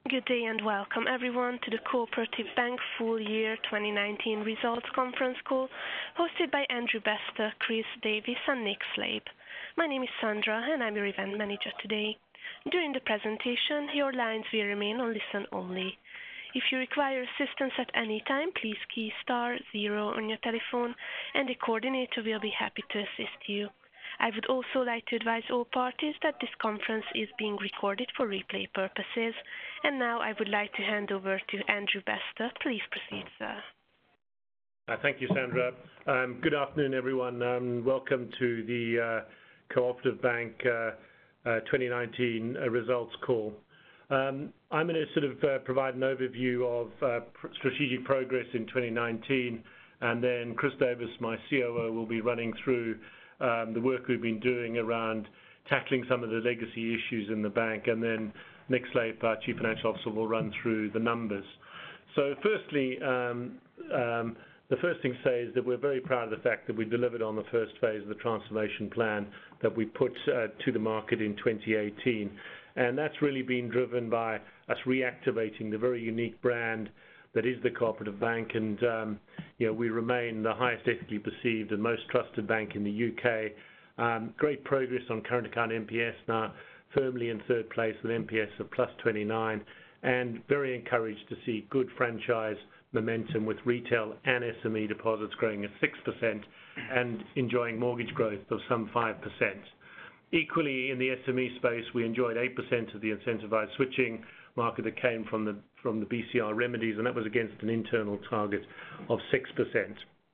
Good day and welcome everyone to the Cooperative Bank Full Year 2019 Results Conference Call hosted by Andrew Bester, Chris Davis and Nick Slape. My name is Sandra and I'm your event manager today. During the presentation, your lines will remain on listen only. If you require assistance at any time, please key *0 on your telephone and the coordinator will be happy to assist you. I would also like to advise all parties that this conference is being recorded for replay purposes. And now I would like to hand over to Andrew Bester. Please proceed, sir. Thank you, Sandra. Good afternoon, everyone. Welcome to the Cooperative Bank 2019 results call. I'm going to sort of provide an overview of strategic progress in 2019, and then Chris Davis, my COO, will be running through the work we've been doing around tackling some of the legacy issues in the bank, and then Nick Slape, our Chief Financial Officer, will run through the numbers. So firstly, the first thing to say is that we're very proud of the fact that we delivered on the first phase of the transformation plan that we put to the market in 2018. And that's really been driven by us reactivating the very unique brand that is the Cooperative Bank, and we remain the highest ethically perceived and most trusted bank in the UK. Great progress on current account NPS, now firmly in third place with NPS of plus 29, and very encouraged to see good franchise momentum with retail and SME deposits growing at 6% and enjoying mortgage growth of some 5%. Equally, in the SME space, we enjoyed 8% of the incentivized switching market that came from the BCR remedies, and that was against an internal target of 6%.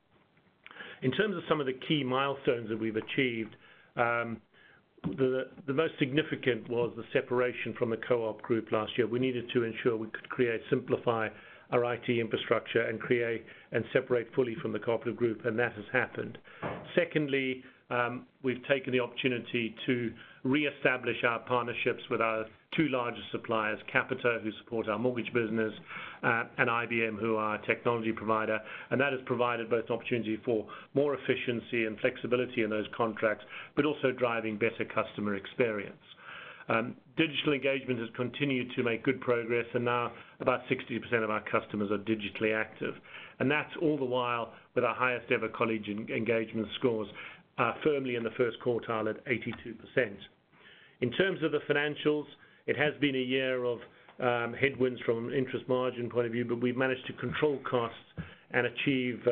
In terms of some of the key milestones that we've achieved, the most significant was the separation from the Co-op Group last year. We needed to ensure we could simplify our IT infrastructure and create and separate fully from the Cooperative Group, and that has happened. Secondly, we've taken the opportunity to re-establish our partnerships with our two largest suppliers, Capita, who support our mortgage business, and IBM, who are our technology provider, and that has provided both an opportunity for more efficiency and flexibility in those contracts, but also driving better customer experience. Digital engagement has continued to make good progress, and now about 60% of our customers are digitally active. And that's all the while with our highest ever colleague engagement scores firmly in the first quartile at 82%. In terms of the financials, it has been a year of headwinds from an interest margin point of view, but we've managed to control costs and achieve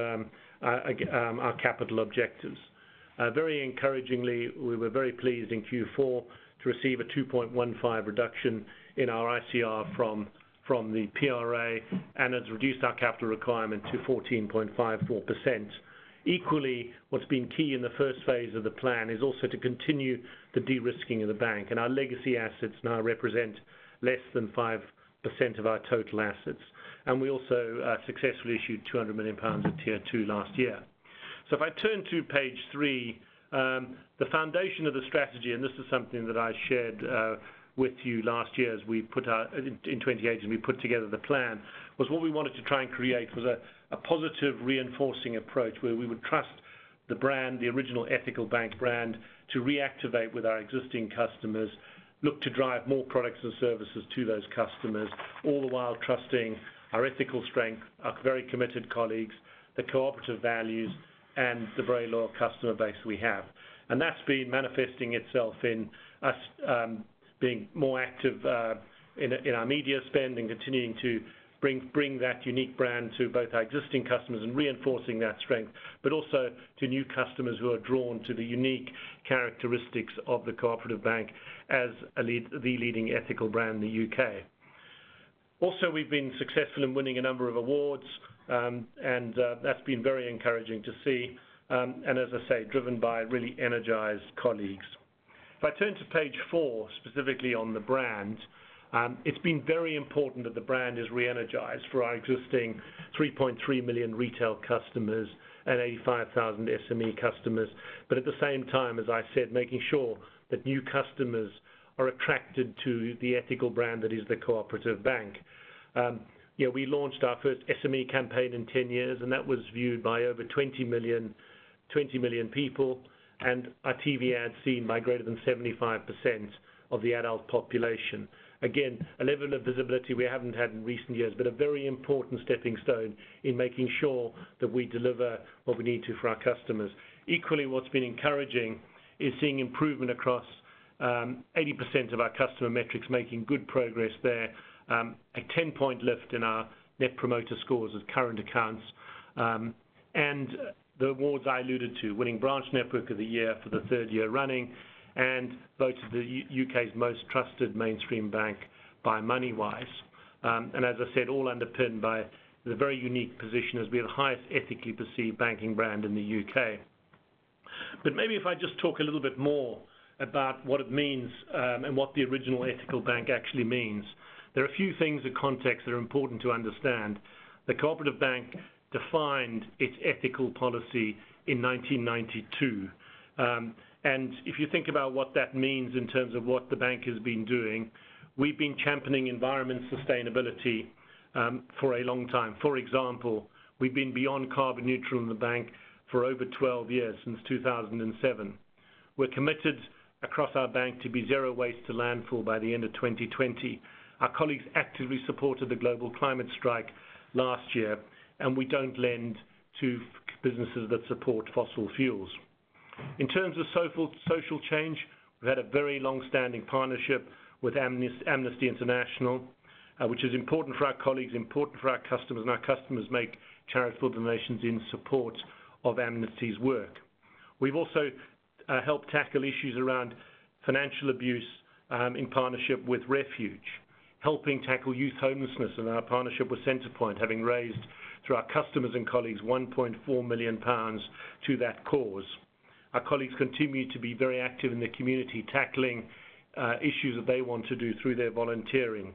our capital objectives. Very encouragingly, we were very pleased in Q4 to receive a 2.15 reduction in our ICR from the PRA, and has reduced our capital requirement to 14.54%. Equally, what's been key in the first phase of the plan is also to continue the de-risking of the bank, and our legacy assets now represent less than 5% of our total assets. And we also successfully issued £200 million of Tier 2 last year. So if I turn to page 3, the foundation of the strategy, and this is something that I shared with you last year as we put out in 2018, we put together the plan, was what we wanted to try and create was a positive reinforcing approach where we would trust the brand, the original ethical bank brand, to reactivate with our existing customers, look to drive more products and services to those customers, all the while trusting our ethical strength, our very committed colleagues, the cooperative values, and the very loyal customer base we have. And that's been manifesting itself in us being more active in our media spend and continuing to bring that unique brand to both our existing customers and reinforcing that strength, but also to new customers who are drawn to the unique characteristics of the Cooperative Bank as the leading ethical brand in the UK. Also, we've been successful in winning a number of awards, and that's been very encouraging to see, and as I say, driven by really energized colleagues. If I turn to page 4, specifically on the brand, it's been very important that the brand is re-energized for our existing 3.3 million retail customers and 85,000 SME customers, but at the same time, as I said, making sure that new customers are attracted to the ethical brand that is the Cooperative Bank. We launched our first SME campaign in 10 years, and that was viewed by over 20 million people, and our TV ads seen by greater than 75% of the adult population. again, a level of visibility we haven't had in recent years, but a very important stepping stone in making sure that we deliver what we need to for our customers. Equally, what's been encouraging is seeing improvement across 80% of our customer metrics, making good progress there. A 10-point lift in our Net Promoter Scores as current accounts. And the awards I alluded to, winning Branch Network of the Year for the third year running, and voted the UK's most trusted mainstream bank by MoneyWise. And as I said, all underpinned by the very unique position as being the highest ethically perceived banking brand in the UK. But maybe if I just talk a little bit more about what it means and what the original ethical bank actually means. There are a few things of context that are important to understand. The Cooperative Bank defined its ethical policy in 1992. And if you think about what that means in terms of what the bank has been doing, we've been championing environment sustainability for a long time. For example, we've been beyond carbon neutral in the bank for over 12 years, since 2007. We're committed across our bank to be zero waste to landfill by the end of 2020. Our colleagues actively supported the global climate strike last year, and we don't lend to businesses that support fossil fuels. In terms of social change, we've had a very long-standing partnership with Amnesty International, which is important for our colleagues, important for our customers, and our customers make charitable donations in support of Amnesty's work. We've also helped tackle issues around financial abuse in partnership with Refuge, helping tackle youth homelessness in our partnership with Centrepoint, having raised through our customers and colleagues £1.4 million to that cause. Our colleagues continue to be very active in the community, tackling issues that they want to do through their volunteering.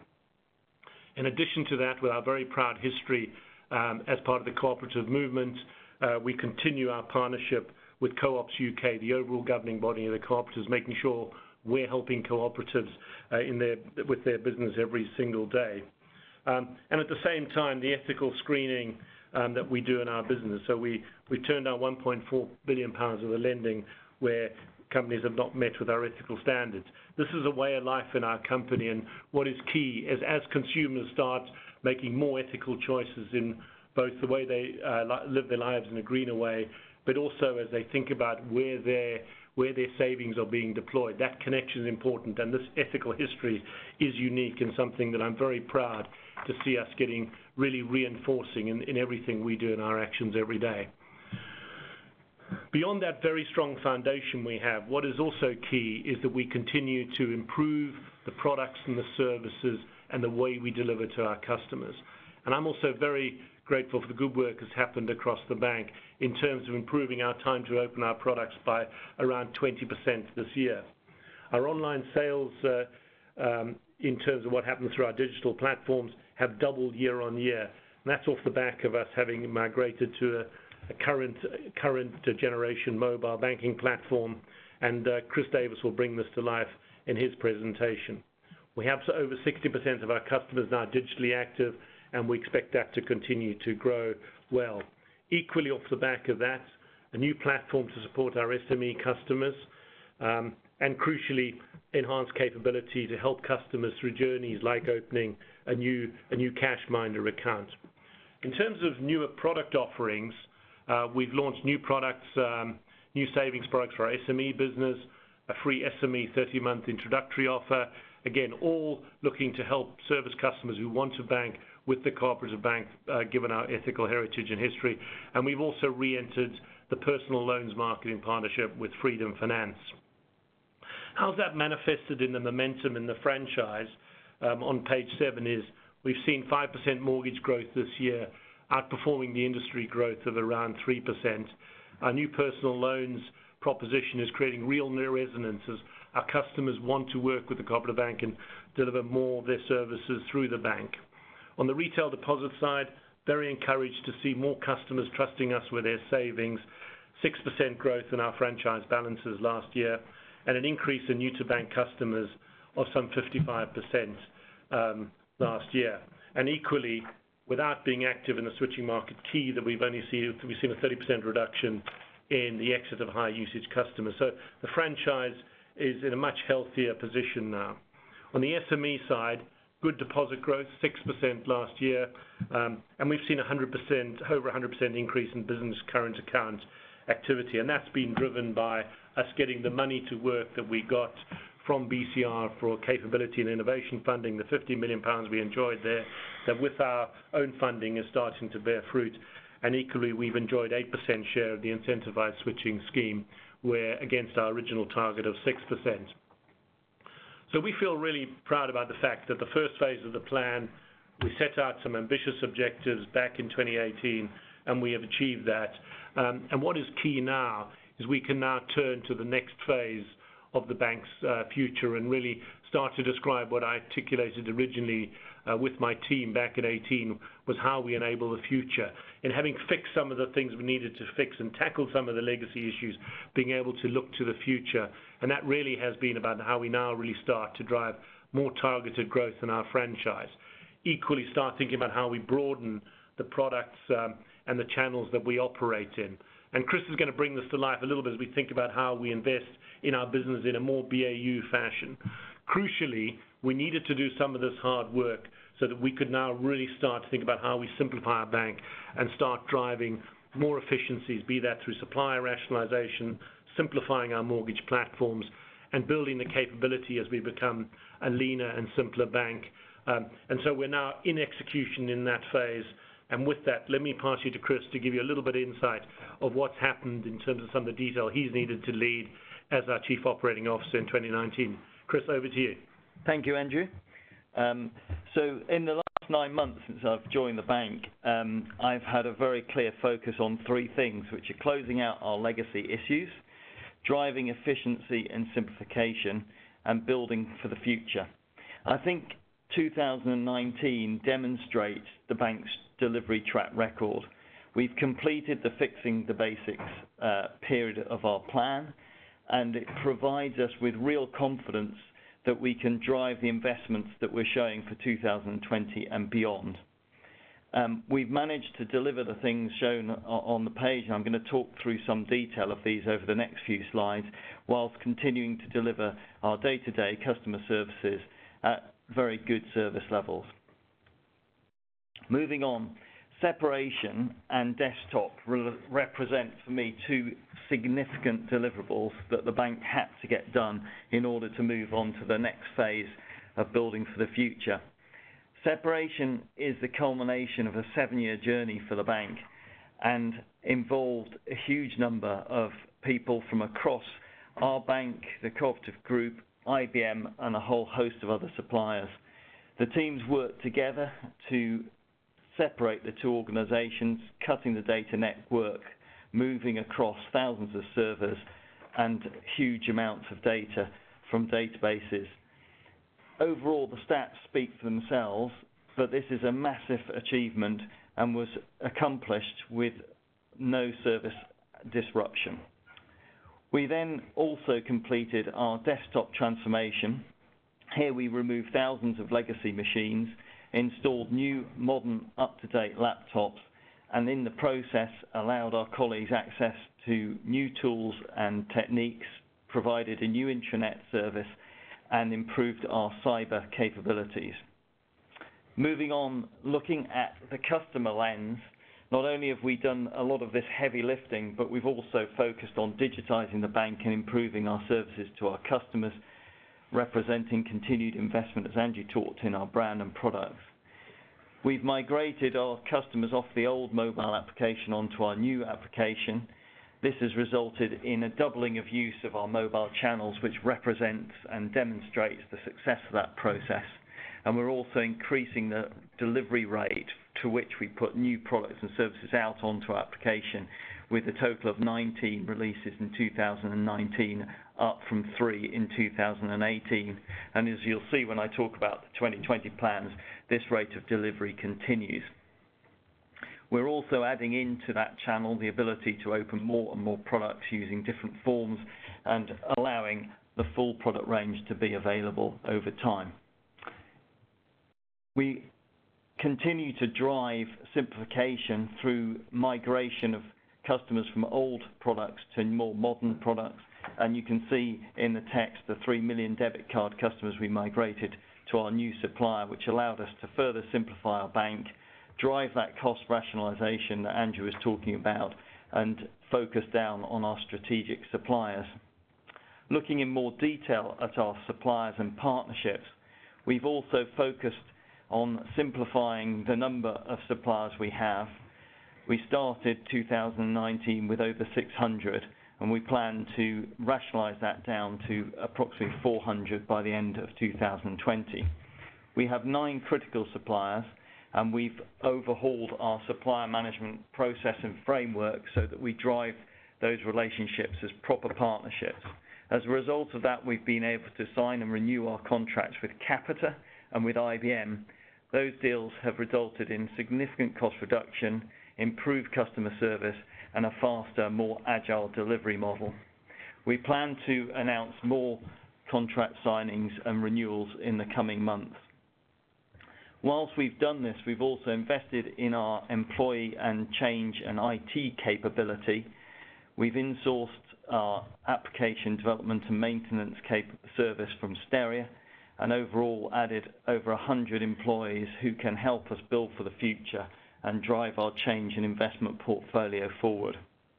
In addition to that, with our very proud history as part of the cooperative movement, we continue our partnership with Co-ops UK, the overall governing body of the cooperatives, making sure we're helping cooperatives with their business every single day. And at the same time, the ethical screening that we do in our business. So we turned down £1.4 billion of the lending where companies have not met with our ethical standards. This is a way of life in our company, and what is key is as consumers start making more ethical choices in both the way they live their lives in a greener way, but also as they think about where their savings are being deployed. That connection is important, and this ethical history is unique and something that I'm very proud to see us getting really reinforcing in everything we do in our actions every day. Beyond that very strong foundation we have, what is also key is that we continue to improve the products and the services and the way we deliver to our customers. And I'm also very grateful for the good work that's happened across the bank in terms of improving our time to open our products by around 20% this year. Our online sales, in terms of what happens through our digital platforms, have doubled year on year. And that's off the back of us having migrated to a current generation mobile banking platform. And Chris Davis will bring this to life in his presentation. We have over 60% of our customers now digitally active, and we expect that to continue to grow well. Equally off the back of that, a new platform to support our SME customers, and crucially, enhanced capability to help customers through journeys like opening a new Cashminder account. In terms of newer product offerings, we've launched new products, new savings products for our SME business, a free SME 30-month introductory offer, again, all looking to help service customers who want to bank with the Cooperative Bank, given our ethical heritage and history. And we've also re-entered the personal loans market in partnership with Freedom Finance. How's that manifested in the momentum in the franchise? On page 7 is we've seen 5% mortgage growth this year, outperforming the industry growth of around 3%. Our new personal loans proposition is creating real resonance as our customers want to work with the Cooperative Bank and deliver more of their services through the bank. On the retail deposit side, very encouraged to see more customers trusting us with their savings, 6% growth in our franchise balances last year, and an increase in new-to-bank customers of some 55% last year. And equally, without being active in the switching market, key that we've seen a 30% reduction in the exit of high-usage customers. So the franchise is in a much healthier position now. On the SME side, good deposit growth, 6% last year, and we've seen over 100% increase in business current account activity, and that's been driven by us getting the money to work that we got from BCR for capability and innovation funding, the £50 million we enjoyed there, that with our own funding is starting to bear fruit. And equally, we've enjoyed 8% share of the incentivized switching scheme, where against our original target of 6%. So we feel really proud about the fact that the first phase of the plan, we set out some ambitious objectives back in 2018, and we have achieved that. And what is key now is we can now turn to the next phase of the bank's future and really start to describe what I articulated originally with my team back in 2018 was how we enable the future. And having fixed some of the things we needed to fix and tackled some of the legacy issues, being able to look to the future. And that really has been about how we now really start to drive more targeted growth in our franchise. Equally start thinking about how we broaden the products and the channels that we operate in. And Chris is going to bring this to life a little bit as we think about how we invest in our business in a more BAU fashion. Crucially, we needed to do some of this hard work so that we could now really start to think about how we simplify our bank and start driving more efficiencies, be that through supplier rationalization, simplifying our mortgage platforms, and building the capability as we become a leaner and simpler bank. And so we're now in execution in that phase. And with that, let me pass you to Chris to give you a little bit of insight of what's happened in terms of some of the detail he's needed to lead as our Chief Operating Officer in 2019. Chris, over to you. Thank you, Andrew. So in the last 9 months since I've joined the bank, I've had a very clear focus on three things, which are closing out our legacy issues, driving efficiency and simplification, and building for the future. I think 2019 demonstrates the bank's delivery track record. We've completed the fixing the basics period of our plan, and it provides us with real confidence that we can drive the investments that we're showing for 2020 and beyond. We've managed to deliver the things shown on the page, and I'm going to talk through some detail of these over the next few slides, whilst continuing to deliver our day-to-day customer services at very good service levels. Moving on, separation and desktop represent for me two significant deliverables that the bank had to get done in order to move on to the next phase of building for the future. Separation is the culmination of a 7-year journey for the bank and involved a huge number of people from across our bank, the Cooperative Group, IBM, and a whole host of other suppliers. The teams worked together to separate the two organisations, cutting the data network, moving across thousands of servers and huge amounts of data from databases. Overall, the stats speak for themselves, but this is a massive achievement and was accomplished with no service disruption. We then also completed our desktop transformation. Here we removed thousands of legacy machines, installed new, modern, up-to-date laptops, and in the process allowed our colleagues access to new tools and techniques, provided a new intranet service, and improved our cyber capabilities. Moving on, looking at the customer lens, not only have we done a lot of this heavy lifting, but we've also focused on digitising the bank and improving our services to our customers, representing continued investment, as Andrew talked, in our brand and products. We've migrated our customers off the old mobile application onto our new application. This has resulted in a doubling of use of our mobile channels, which represents and demonstrates the success of that process. And we're also increasing the delivery rate to which we put new products and services out onto our application, with a total of 19 releases in 2019, up from 3 in 2018. And as you'll see when I talk about the 2020 plans, this rate of delivery continues. We're also adding into that channel the ability to open more and more products using different forms and allowing the full product range to be available over time. We continue to drive simplification through migration of customers from old products to more modern products, and you can see in the text the 3 million debit card customers we migrated to our new supplier, which allowed us to further simplify our bank, drive that cost rationalisation that Andrew was talking about, and focus down on our strategic suppliers. Looking in more detail at our suppliers and partnerships, we've also focused on simplifying the number of suppliers we have. We started 2019 with over 600, and we plan to rationalise that down to approximately 400 by the end of 2020. We have 9 critical suppliers, and we've overhauled our supplier management process and framework so that we drive those relationships as proper partnerships. As a result of that, we've been able to sign and renew our contracts with Capita and with IBM. Those deals have resulted in significant cost reduction, improved customer service, and a faster, more agile delivery model. We plan to announce more contract signings and renewals in the coming months. Whilst we've done this, we've also invested in our employee and change and IT capability. We've insourced our application development and maintenance service from Steria, and overall added over 100 employees who can help us build for the future and drive our change and investment portfolio forward.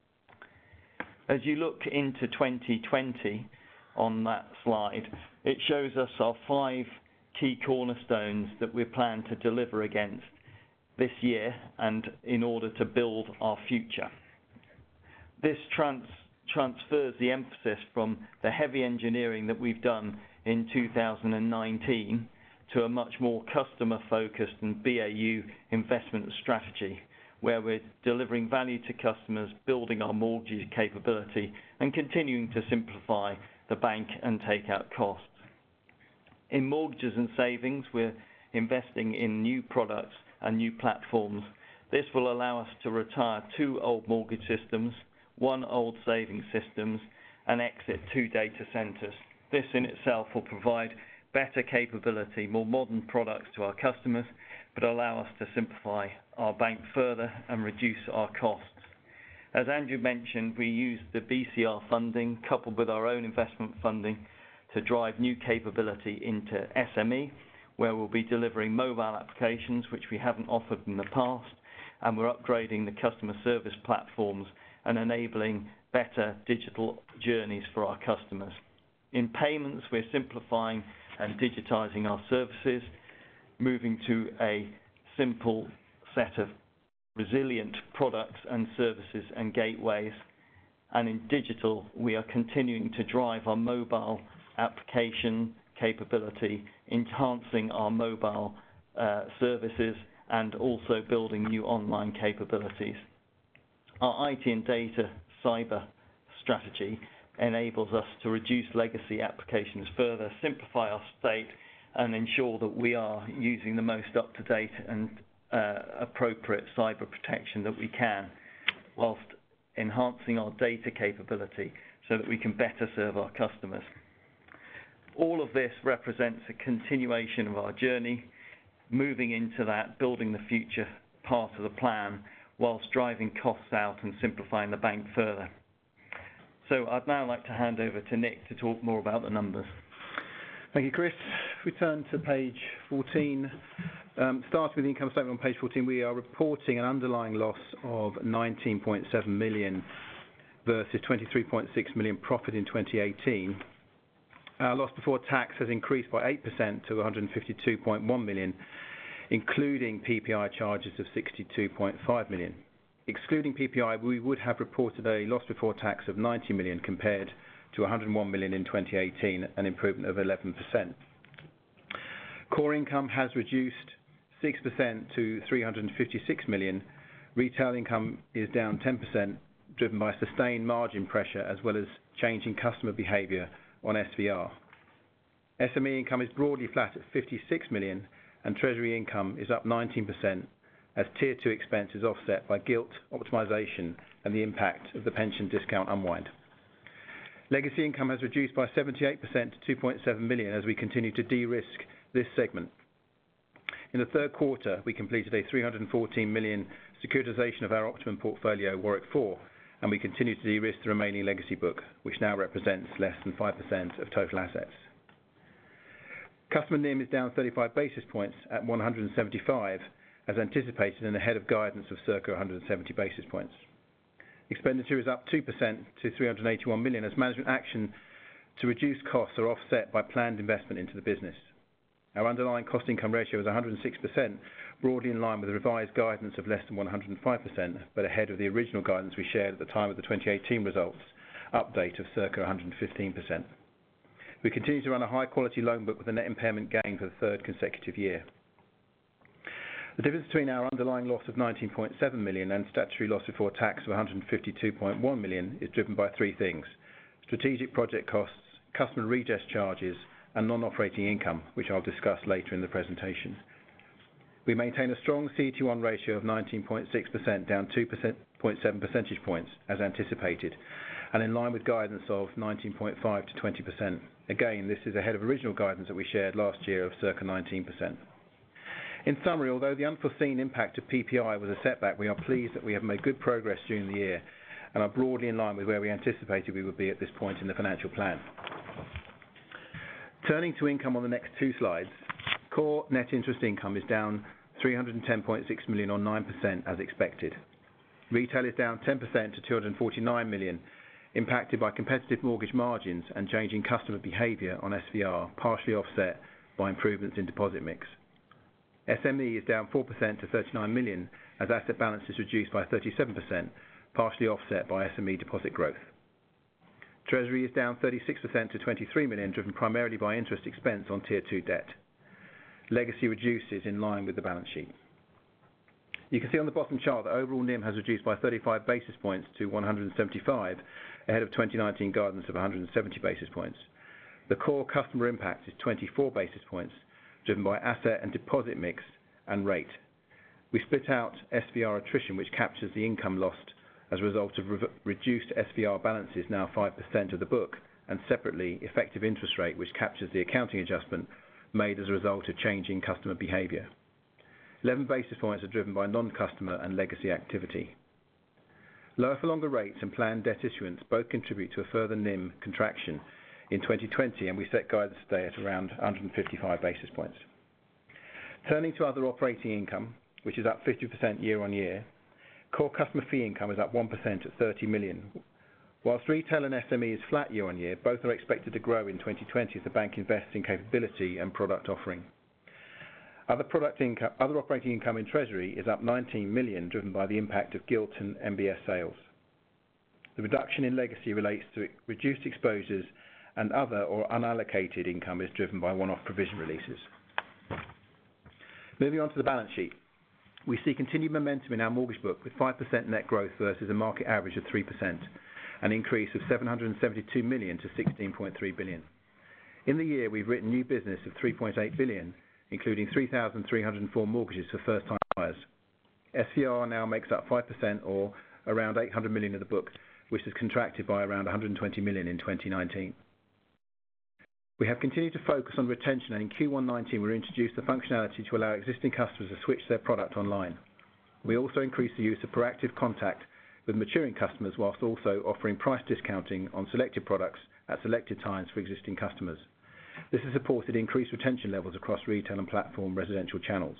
As you look into 2020 on that slide, it shows us our 5 key cornerstones that we plan to deliver against this year and in order to build our future. This transfers the emphasis from the heavy engineering that we've done in 2019 to a much more customer-focused and BAU investment strategy, where we're delivering value to customers, building our mortgage capability, and continuing to simplify the bank and take out costs. In mortgages and savings, we're investing in new products and new platforms. This will allow us to retire 2 old mortgage systems, 1 old savings systems, and exit 2 data centres. This in itself will provide better capability, more modern products to our customers, but allow us to simplify our bank further and reduce our costs. As Andrew mentioned, we use the BCR funding coupled with our own investment funding to drive new capability into SME, where we'll be delivering mobile applications which we haven't offered in the past, and we're upgrading the customer service platforms and enabling better digital journeys for our customers. In payments, we're simplifying and digitising our services, moving to a simple set of resilient products and services and gateways. And in digital, we are continuing to drive our mobile application capability, enhancing our mobile services, and also building new online capabilities. Our IT and data cyber strategy enables us to reduce legacy applications further, simplify our state, and ensure that we are using the most up-to-date and appropriate cyber protection that we can, whilst enhancing our data capability so that we can better serve our customers. All of this represents a continuation of our journey, moving into that building the future part of the plan, whilst driving costs out and simplifying the bank further. So I'd now like to hand over to Nick to talk more about the numbers. Thank you, Chris. If we turn to page 14, starting with the income statement on page 14, we are reporting an underlying loss of 19.7 million versus 23.6 million profit in 2018. Our loss before tax has increased by 8% to 152.1 million, including PPI charges of 62.5 million. Excluding PPI, we would have reported a loss before tax of 90 million compared to 101 million in 2018, an improvement of 11%. Core income has reduced 6% to 356 million. Retail income is down 10%, driven by sustained margin pressure as well as changing customer behaviour on SVR. SME income is broadly flat at 56 million, and Treasury income is up 19%, as Tier 2 expense is offset by gilt optimisation and the impact of the pension discount unwind. Legacy income has reduced by 78% to 2.7 million as we continue to de-risk this segment. In the third quarter, we completed a 314 million securitisation of our Optimum portfolio, Warwick 4, and we continue to de-risk the remaining legacy book, which now represents less than 5% of total assets. Customer NIM is down 35 basis points at 175, as anticipated and ahead of guidance of circa 170 basis points. Expenditure is up 2% to 381 million as management action to reduce costs are offset by planned investment into the business. Our underlying cost income ratio is 106%, broadly in line with the revised guidance of less than 105%, but ahead of the original guidance we shared at the time of the 2018 results update of circa 115%. We continue to run a high-quality loan book with a net impairment gain for the third consecutive year. The difference between our underlying loss of 19.7 million and statutory loss before tax of 152.1 million is driven by three things: strategic project costs, customer redress charges, and non-operating income, which I'll discuss later in the presentation. We maintain a strong CET1 ratio of 19.6%, down 2.7 percentage points, as anticipated, and in line with guidance of 19.5 to 20%. Again, this is ahead of original guidance that we shared last year of circa 19%. In summary, although the unforeseen impact of PPI was a setback, we are pleased that we have made good progress during the year and are broadly in line with where we anticipated we would be at this point in the financial plan. Turning to income on the next two slides, core net interest income is down 310.6 million or 9% as expected. Retail is down 10% to 249 million, impacted by competitive mortgage margins and changing customer behaviour on SVR, partially offset by improvements in deposit mix. SME is down 4% to 39 million as asset balance is reduced by 37%, partially offset by SME deposit growth. Treasury is down 36% to 23 million, driven primarily by interest expense on Tier 2 debt. Legacy reduces in line with the balance sheet. You can see on the bottom chart that overall NIM has reduced by 35 basis points to 175, ahead of 2019 guidance of 170 basis points. The core customer impact is 24 basis points, driven by asset and deposit mix and rate. We split out SVR attrition, which captures the income lost as a result of reduced SVR balances, now 5% of the book, and separately effective interest rate, which captures the accounting adjustment made as a result of changing customer behaviour. 11 basis points are driven by non-customer and legacy activity. Lower for longer rates and planned debt issuance both contribute to a further NIM contraction in 2020, and we set guidance today at around 155 basis points. Turning to other operating income, which is up 50% year on year, core customer fee income is up 1% at 30 million. Whilst retail and SME is flat year on year, both are expected to grow in 2020 as the bank invests in capability and product offering. Other operating income in Treasury is up 19 million, driven by the impact of gilt and MBS sales. The reduction in legacy relates to reduced exposures, and other or unallocated income is driven by one-off provision releases. Moving on to the balance sheet. We see continued momentum in our mortgage book with 5% net growth versus a market average of 3%, an increase of 772 million to 16.3 billion. In the year, we've written new business of 3.8 billion, including 3,304 mortgages for first-time buyers. SVR now makes up 5% or around 800 million of the book, which has contracted by around 120 million in 2019. We have continued to focus on retention, and in Q1 19 we introduced the functionality to allow existing customers to switch their product online. We also increased the use of proactive contact with maturing customers, whilst also offering price discounting on selected products at selected times for existing customers. This has supported increased retention levels across retail and platform residential channels.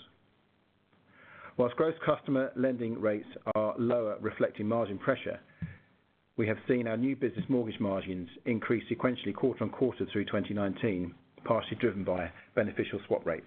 Whilst gross customer lending rates are lower, reflecting margin pressure, we have seen our new business mortgage margins increase sequentially quarter on quarter through 2019, partially driven by beneficial swap rates.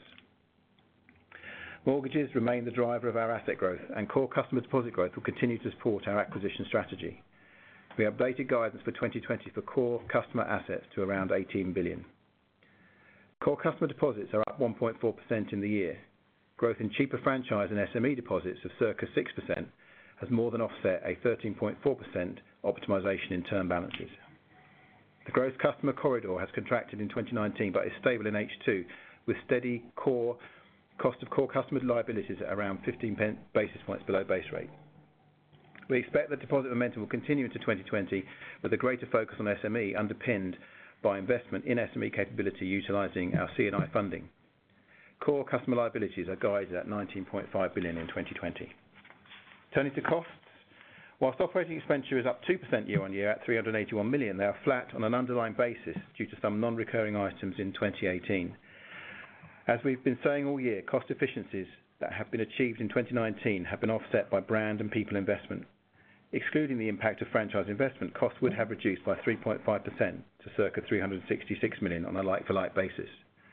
Mortgages remain the driver of our asset growth, and core customer deposit growth will continue to support our acquisition strategy. We updated guidance for 2020 for core customer assets to around 18 billion. Core customer deposits are up 1.4% in the year. Growth in cheaper franchise and SME deposits of circa 6% has more than offset a 13.4% optimisation in term balances. The gross customer corridor has contracted in 2019 but is stable in H2, with steady cost of core customer liabilities at around 15 basis points below base rate. We expect that deposit momentum will continue into 2020 with a greater focus on SME, underpinned by investment in SME capability utilising our C&I funding. Core customer liabilities are guided at 19.5 billion in 2020. Turning to costs, Whilst operating expenditure is up 2% year on year at 381 million, they are flat on an underlying basis due to some non-recurring items in 2018. As we've been saying all year, cost efficiencies that have been achieved in 2019 have been offset by brand and people investment. Excluding the impact of franchise investment, costs would have reduced by 3.5% to circa 366 million on a like-for-like basis.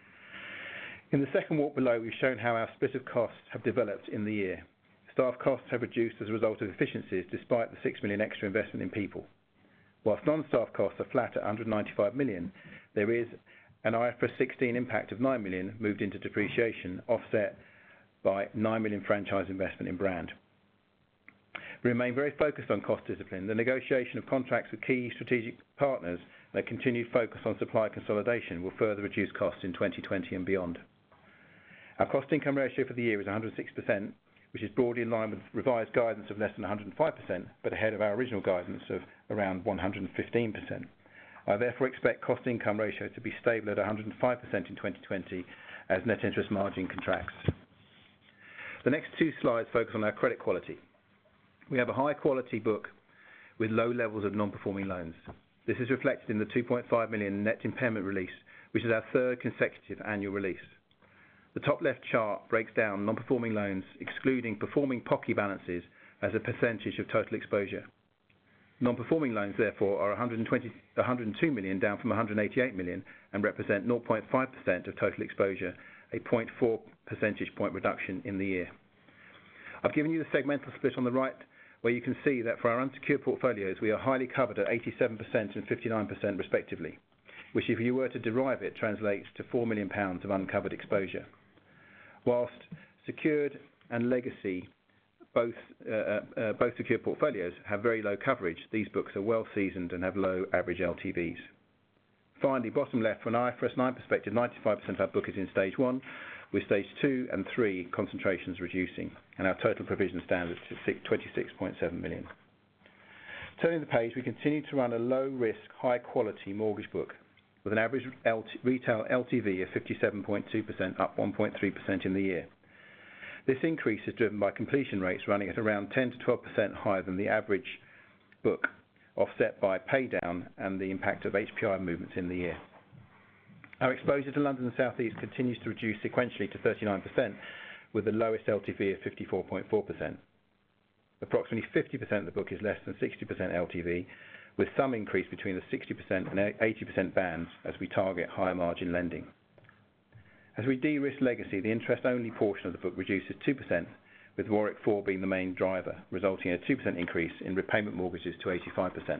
In the second walk below, we've shown how our split of costs have developed in the year. Staff costs have reduced as a result of efficiencies despite the 6 million extra investment in people. Whilst non-staff costs are flat at 195 million, there is an IFRS 16 impact of 9 million moved into depreciation, offset by 9 million franchise investment in brand. We remain very focused on cost discipline. The negotiation of contracts with key strategic partners and a continued focus on supply consolidation will further reduce costs in 2020 and beyond. Our cost-income ratio for the year is 106%, which is broadly in line with revised guidance of less than 105%, but ahead of our original guidance of around 115%. I therefore expect cost-income ratio to be stable at 105% in 2020 as net interest margin contracts. The next two slides focus on our credit quality. We have a high-quality book with low levels of non-performing loans. This is reflected in the 2.5 million net impairment release, which is our third consecutive annual release. The top left chart breaks down non-performing loans, excluding performing POCI balances as a percentage of total exposure. Non-performing loans, therefore, are 102 million, down from 188 million, and represent 0.5% of total exposure, a 0.4 percentage point reduction in the year. I've given you the segmental split on the right, where you can see that for our unsecured portfolios, we are highly covered at 87% and 59% respectively, which, if you were to derive it, translates to £4 million of uncovered exposure. Whilst secured and legacy, both secured portfolios have very low coverage, these books are well seasoned and have low average LTVs. Finally, bottom left, from an IFRS 9 perspective, 95% of our book is in stage 1, with stage 2 and 3 concentrations reducing, and our total provision stands at 26.7 million. Turning the page, we continue to run a low-risk, high-quality mortgage book with an average retail LTV of 57.2%, up 1.3% in the year. This increase is driven by completion rates running at around 10 to 12% higher than the average book, offset by pay down and the impact of HPI movements in the year. Our exposure to London and South East continues to reduce sequentially to 39%, with the lowest LTV of 54.4%. Approximately 50% of the book is less than 60% LTV, with some increase between the 60% and 80% bands as we target higher margin lending. As we de-risk legacy, the interest-only portion of the book reduces 2%, with Warwick 4 being the main driver, resulting in a 2% increase in repayment mortgages to 85%.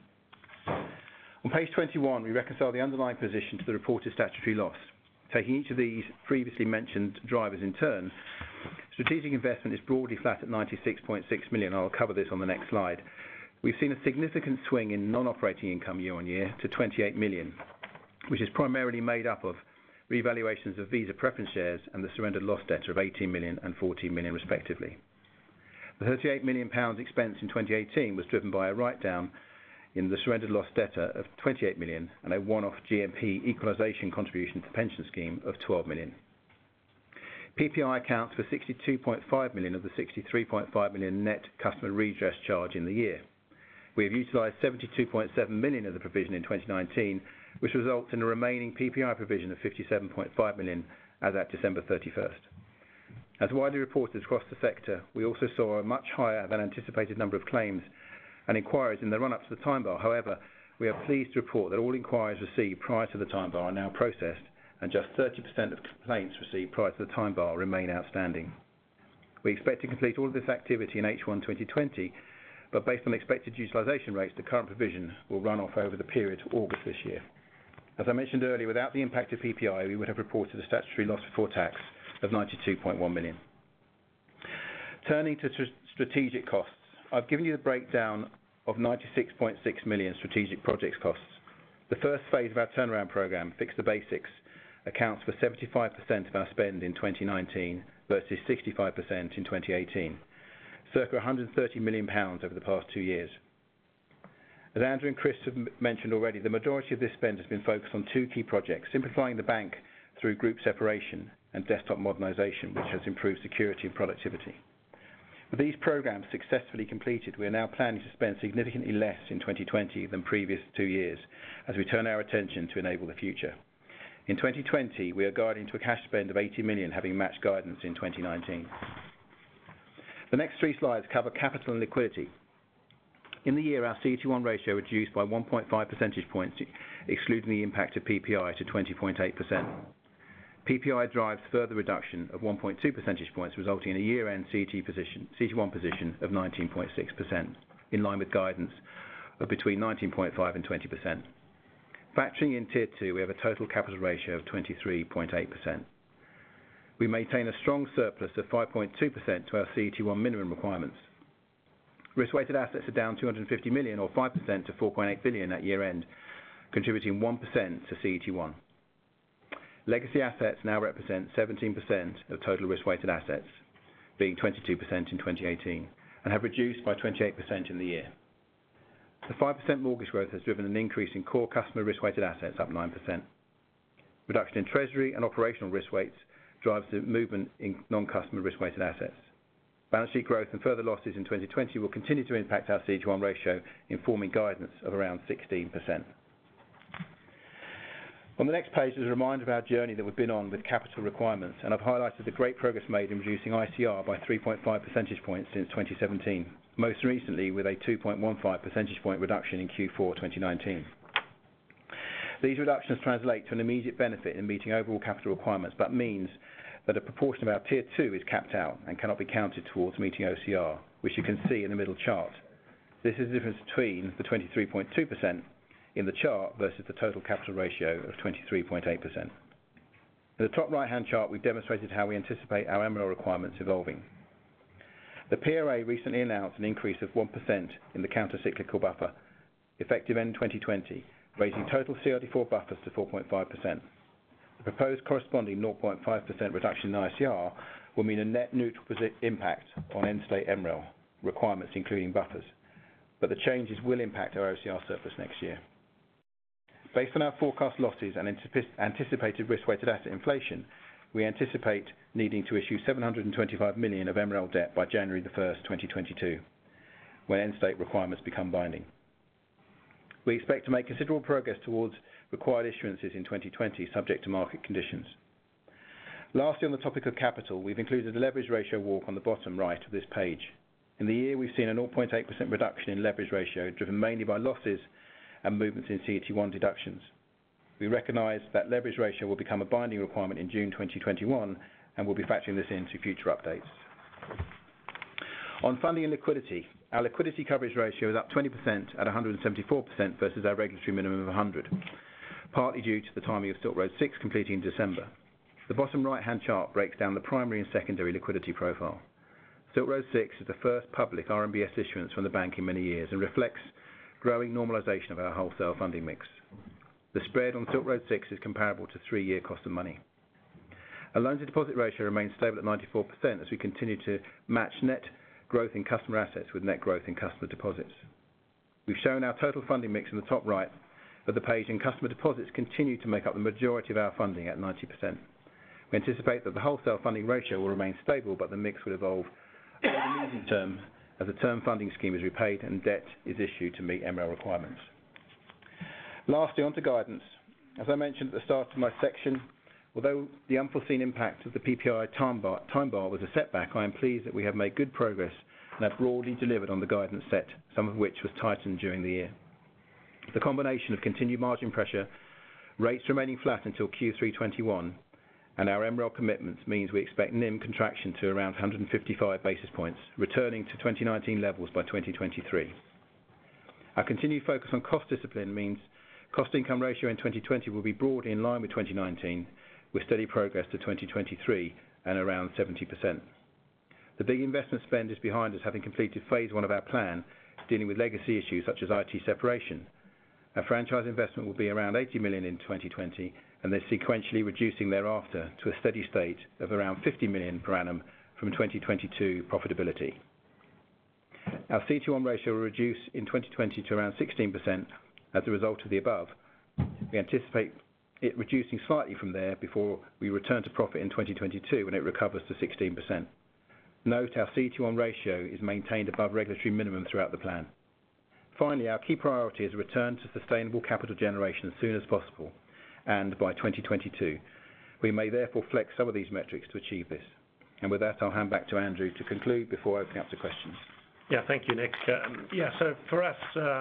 On page 21, we reconcile the underlying position to the reported statutory loss. Taking each of these previously mentioned drivers in turn, strategic investment is broadly flat at 96.6 million. I'll cover this on the next slide. We've seen a significant swing in non-operating income year on year to 28 million, which is primarily made up of revaluations of Visa preference shares and the surrendered loss debtor of 18 million and 14 million respectively. The £38 million expense in 2018 was driven by a write-down in the surrendered loss debtor of 28 million and a one-off GMP equalisation contribution to the pension scheme of 12 million. PPI accounts for 62.5 million of the 63.5 million net customer redress charge in the year. We have utilised 72.7 million of the provision in 2019, which results in a remaining PPI provision of 57.5 million as at December 31st. As widely reported across the sector, we also saw a much higher than anticipated number of claims and inquiries in the run-up to the time bar. However, we are pleased to report that all inquiries received prior to the time bar are now processed, and just 30% of complaints received prior to the time bar remain outstanding. We expect to complete all of this activity in H1 2020, but based on expected utilisation rates, the current provision will run off over the period to August this year. As I mentioned earlier, without the impact of PPI, we would have reported a statutory loss before tax of 92.1 million. Turning to strategic costs, I've given you the breakdown of 96.6 million strategic projects costs. The first phase of our turnaround programme, Fix the Basics, accounts for 75% of our spend in 2019 versus 65% in 2018, circa £130 million over the past 2 years. As Andrew and Chris have mentioned already, the majority of this spend has been focused on 2 key projects: simplifying the bank through group separation and desktop modernisation, which has improved security and productivity. With these programs successfully completed, we are now planning to spend significantly less in 2020 than previous 2 years as we turn our attention to enable the future. In 2020, we are guiding to a cash spend of 80 million, having matched guidance in 2019. The next 3 slides cover capital and liquidity. In the year, our CET1 ratio reduced by 1.5 percentage points, excluding the impact of PPI, to 20.8%. PPI drives further reduction of 1.2 percentage points, resulting in a year-end CET1 position of 19.6%, in line with guidance of between 19.5% and 20%. Factoring in Tier 2, we have a total capital ratio of 23.8%. We maintain a strong surplus of 5.2% to our CET1 minimum requirements. Risk-weighted assets are down 250 million, or 5% to 4.8 billion at year-end, contributing 1% to CET1. Legacy assets now represent 17% of total risk-weighted assets, being 22% in 2018, and have reduced by 28% in the year. The 5% mortgage growth has driven an increase in core customer risk-weighted assets, up 9%. Reduction in treasury and operational risk weights drives the movement in non-customer risk-weighted assets. Balance sheet growth and further losses in 2020 will continue to impact our CET1 ratio, informing guidance of around 16%. On the next page is a reminder of our journey that we've been on with capital requirements, and I've highlighted the great progress made in reducing ICR by 3.5 percentage points since 2017, most recently with a 2.15 percentage point reduction in Q4 2019. These reductions translate to an immediate benefit in meeting overall capital requirements, but means that a proportion of our Tier 2 is capped out and cannot be counted towards meeting OCR, which you can see in the middle chart. This is the difference between the 23.2% in the chart versus the total capital ratio of 23.8%. In the top right-hand chart, we've demonstrated how we anticipate our MREL requirements evolving. The PRA recently announced an increase of 1% in the counter-cyclical buffer, effective end 2020, raising total CRD4 buffers to 4.5%. The proposed corresponding 0.5% reduction in ICR will mean a net neutral impact on end-state MREL requirements, including buffers, but the changes will impact our OCR surplus next year. Based on our forecast losses and anticipated risk-weighted asset inflation, we anticipate needing to issue 725 million of MREL debt by January 1st, 2022, when end-state requirements become binding. We expect to make considerable progress towards required issuances in 2020, subject to market conditions. Lastly, on the topic of capital, we've included a leverage ratio walk on the bottom right of this page. In the year, we've seen a 0.8% reduction in leverage ratio, driven mainly by losses and movements in CET1 deductions. We recognise that leverage ratio will become a binding requirement in June 2021, and we'll be factoring this into future updates. On funding and liquidity, our liquidity coverage ratio is up 20% at 174% versus our regulatory minimum of 100, partly due to the timing of Silk Road 6 completing in December. The bottom right-hand chart breaks down the primary and secondary liquidity profile. Silk Road 6 is the first public RMBS issuance from the bank in many years and reflects growing normalisation of our wholesale funding mix. The spread on Silk Road 6 is comparable to 3-year cost of money. Our loan-to-deposit ratio remains stable at 94% as we continue to match net growth in customer assets with net growth in customer deposits. We've shown our total funding mix in the top right of the page, and customer deposits continue to make up the majority of our funding at 90%. We anticipate that the wholesale funding ratio will remain stable, but the mix will evolve over the medium term as the term funding scheme is repaid and debt is issued to meet MREL requirements. Lastly, on to guidance. As I mentioned at the start of my section, although the unforeseen impact of the PPI time bar was a setback, I am pleased that we have made good progress and have broadly delivered on the guidance set, some of which was tightened during the year. The combination of continued margin pressure, rates remaining flat until Q3 21, and our MREL commitments means we expect NIM contraction to around 155 basis points, returning to 2019 levels by 2023. Our continued focus on cost discipline means cost-income ratio in 2020 will be broadly in line with 2019, with steady progress to 2023 and around 70%. The big investment spend is behind us, having completed phase 1 of our plan, dealing with legacy issues such as IT separation. Our franchise investment will be around 80 million in 2020, and then sequentially reducing thereafter to a steady state of around 50 million per annum from 2022 profitability. Our CET1 ratio will reduce in 2020 to around 16% as a result of the above. We anticipate it reducing slightly from there before we return to profit in 2022 when it recovers to 16%. Note our CET1 ratio is maintained above regulatory minimum throughout the plan. Finally, our key priority is a return to sustainable capital generation as soon as possible, and by 2022. We may therefore flex some of these metrics to achieve this. And with that, I'll hand back to Andrew to conclude before opening up to questions. Yeah, thank you, Nick. So for us,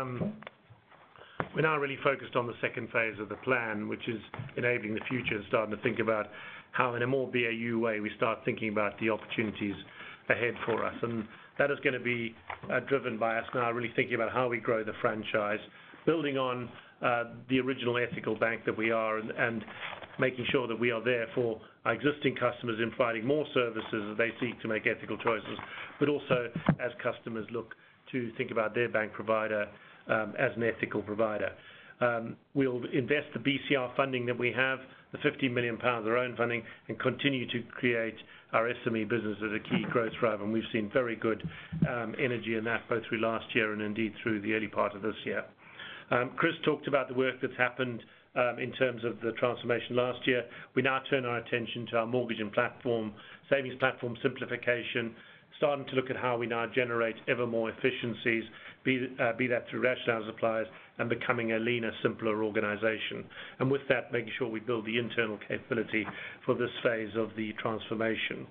we're now really focused on the second phase of the plan, which is enabling the future and starting to think about how, in a more BAU way, we start thinking about the opportunities ahead for us. And that is going to be driven by us now really thinking about how we grow the franchise, building on the original ethical bank that we are, and making sure that we are there for our existing customers in providing more services as they seek to make ethical choices, but also as customers look to think about their bank provider as an ethical provider. We'll invest the BCR funding that we have, the £50 million of our own funding, and continue to create our SME business as a key growth driver. And we've seen very good energy in that both through last year and indeed through the early part of this year. Chris talked about the work that's happened in terms of the transformation last year. We now turn our attention to our mortgage and savings platform simplification, starting to look at how we now generate ever more efficiencies, be that through rationalising suppliers and becoming a leaner, simpler organisation. And with that, making sure we build the internal capability for this phase of the transformation.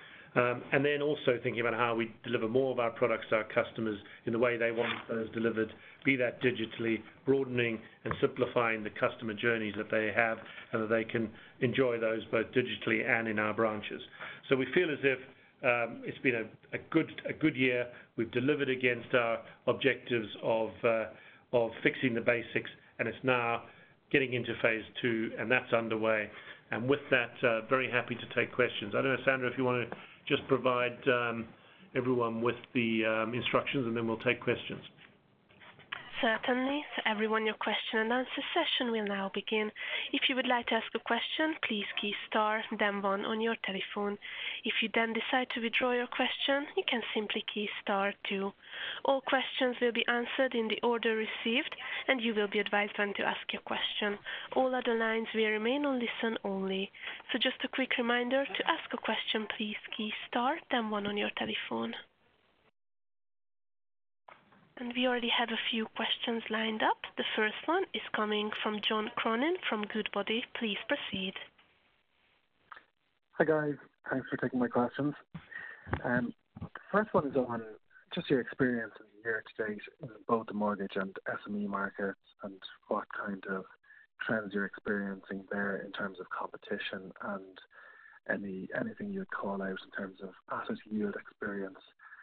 And then also thinking about how we deliver more of our products to our customers in the way they want those delivered, be that digitally, broadening and simplifying the customer journeys that they have, and that they can enjoy those both digitally and in our branches. So we feel as if it's been a good year. We've delivered against our objectives of fixing the basics, and it's now getting into phase 2, and that's underway. And with that, very happy to take questions. I don't know, Sandra, if you want to just provide everyone with the instructions, and then we'll take questions. Certainly. So everyone, your question and answer session will now begin. If you would like to ask a question, please key star, then 1 on your telephone. If you then decide to withdraw your question, you can simply key star 2. All questions will be answered in the order received, and you will be advised when to ask your question. All other lines will remain on listen only. So just a quick reminder, to ask a question, please key star, then 1 on your telephone. And we already have a few questions lined up. The first one is coming from John Cronin from Goodbody. Please proceed. Hi guys, thanks for taking my questions. The first one is on just your experience in the year to date in both the mortgage and SME markets, and what kind of trends you're experiencing there in terms of competition, and anything you'd call out in terms of asset yield experience.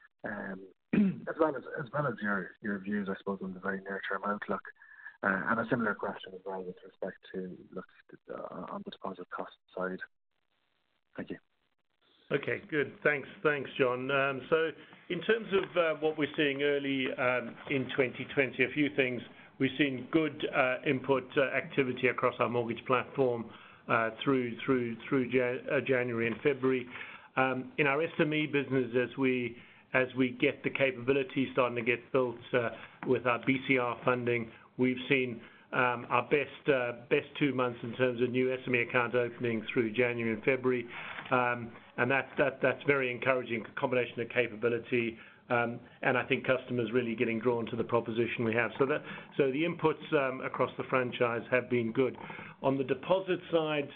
As well as your views, I suppose, on the very near-term outlook, and a similar question as well with respect to on the deposit cost side. Thank you. Okay, good. Thanks, John. So in terms of what we're seeing early in 2020, a few things. We've seen good input activity across our mortgage platform through January and February. In our SME business, as we get the capability starting to get built with our BCR funding, we've seen our best 2 months in terms of new SME account opening through January and February, and that's very encouraging, a combination of capability, and I think customers really getting drawn to the proposition we have. So the inputs across the franchise have been good. On the deposit side,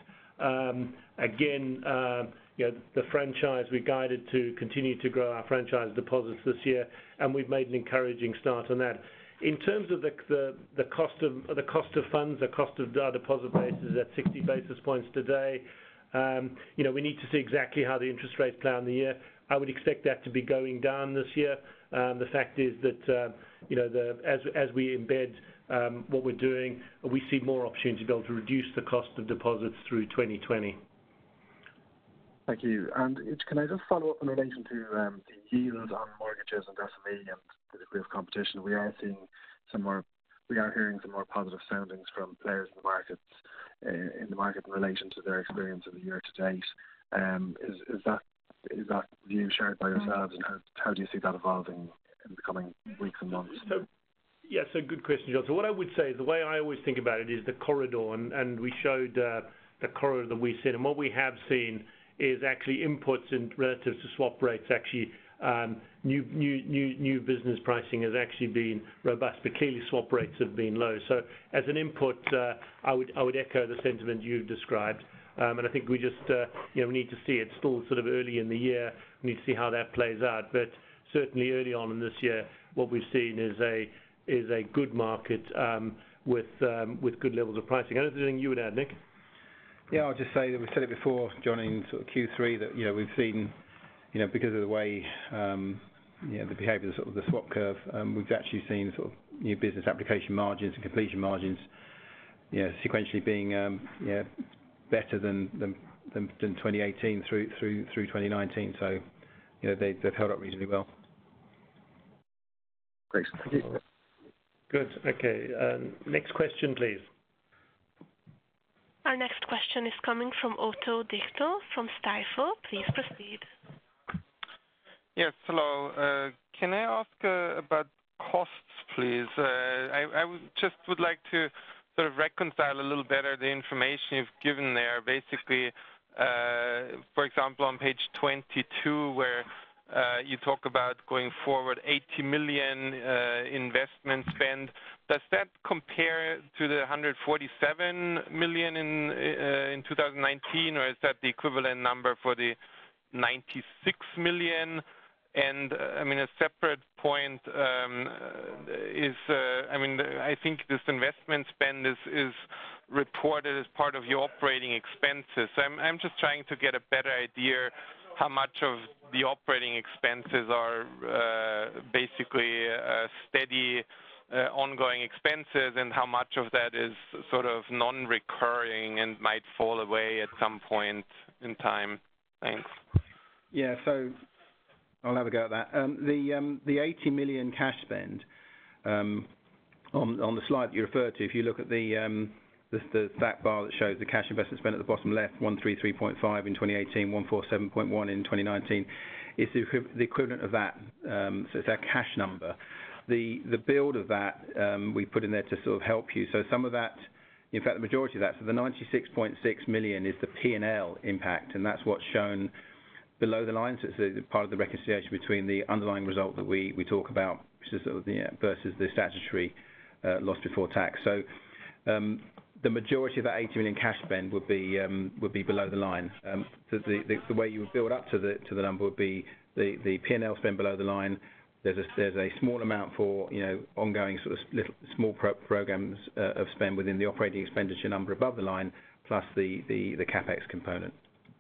again, the franchise, we guided to continue to grow our franchise deposits this year, and we've made an encouraging start on that. In terms of the cost of funds, the cost of our deposit base is at 60 basis points today. We need to see exactly how the interest rates play on the year. I would expect that to be going down this year. The fact is that as we embed what we're doing, we see more opportunity to be able to reduce the cost of deposits through 2020. Thank you. And can I just follow up in relation to the yields on mortgages and SME and the degree of competition? We are hearing some more positive soundings from players in the market in relation to their experience of the year to date. Is that view shared by yourselves, and how do you see that evolving in the coming weeks and months? So good question, John. So what I would say is the way I always think about it is the corridor, and we showed the corridor that we've seen, and what we have seen is actually inputs in relative to swap rates. Actually, new business pricing has actually been robust, but clearly swap rates have been low. So as an input, I would echo the sentiment you've described. And I think we just we need to see. It's still sort of early in the year. We need to see how that plays out. But certainly early on in this year, what we've seen is a good market with good levels of pricing. Anything you would add, Nick? Yeah, I'll just say that we said it before, John, in sort of Q3 that we've seen, because of the way the behaviour of the swap curve, we've actually seen sort of new business application margins and completion margins, sequentially being better than 2018 through 2019. So they've held up reasonably well. Great, thank you. Good. Okay. Next question, please. Our next question is coming from Otto Dichter from Stifel. Please proceed. Yes, hello. Can I ask about costs, please? I would like to sort of reconcile a little better the information you've given there. Basically, for example, on page 22, where you talk about going forward 80 million investment spend. Does that compare to the 147 million in 2019, or is that the equivalent number for the 96 million? And a separate point is, I think this investment spend is reported as part of your operating expenses. So I'm just trying to get a better idea how much of the operating expenses are basically steady ongoing expenses, and how much of that is sort of non-recurring and might fall away at some point in time. Thanks. Yeah, so I'll have a go at that. The 80 million cash spend on the slide that you referred to, if you look at the stack bar that shows the cash investment spend at the bottom left, 133.5 in 2018, 147.1 in 2019, it's the equivalent of that. So it's our cash number. The build of that we put in there to sort of help you. So some of that, in fact, the majority of that, so the 96.6 million is the P&L impact, and that's what's shown below the line. So it's part of the reconciliation between the underlying result that we talk about, which is sort of versus the statutory loss before tax. So the majority of that 80 million cash spend would be below the line. So the way you would build up to the number would be the P&L spend below the line. There's a small amount for ongoing sort of small programs of spend within the operating expenditure number above the line, plus the capex component.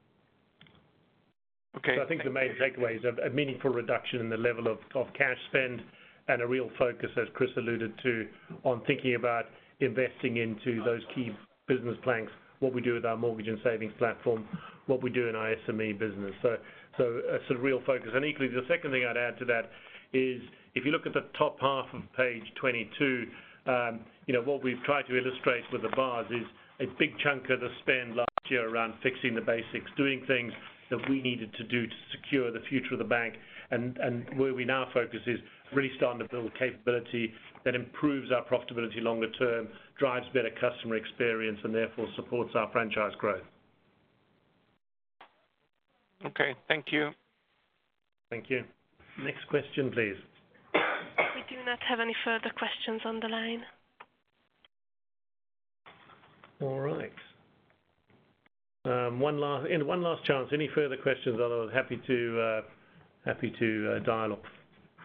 Okay. So I think the main takeaway is a meaningful reduction in the level of cash spend, and a real focus, as Chris alluded to, on thinking about investing into those key business planks, what we do with our mortgage and savings platform, what we do in our SME business. So a sort of real focus. And equally, the second thing I'd add to that is, if you look at the top half of page 22, what we've tried to illustrate with the bars is a big chunk of the spend last year around fixing the basics, doing things that we needed to do to secure the future of the bank, and where we now focus is really starting to build capability that improves our profitability longer term, drives better customer experience, and therefore supports our franchise growth. Okay, thank you. Thank you. Next question, please. We do not have any further questions on the line. All right. One last chance. Any further questions? I'm happy to dial off.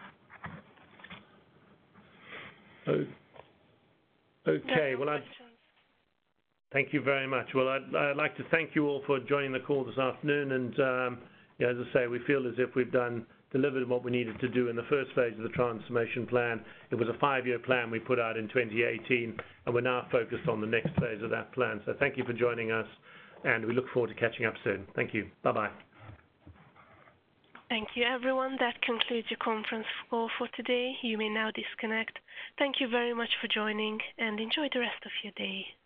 Okay. Well, thank you very much. Well, I'd like to thank you all for joining the call this afternoon. And as I say, we feel as if we've delivered what we needed to do in the first phase of the transformation plan. It was a 5-year plan we put out in 2018, and we're now focused on the next phase of that plan. So thank you for joining us, and we look forward to catching up soon. Thank you. Bye-bye. Thank you, everyone. That concludes your conference call for today. You may now disconnect. Thank you very much for joining, and enjoy the rest of your day.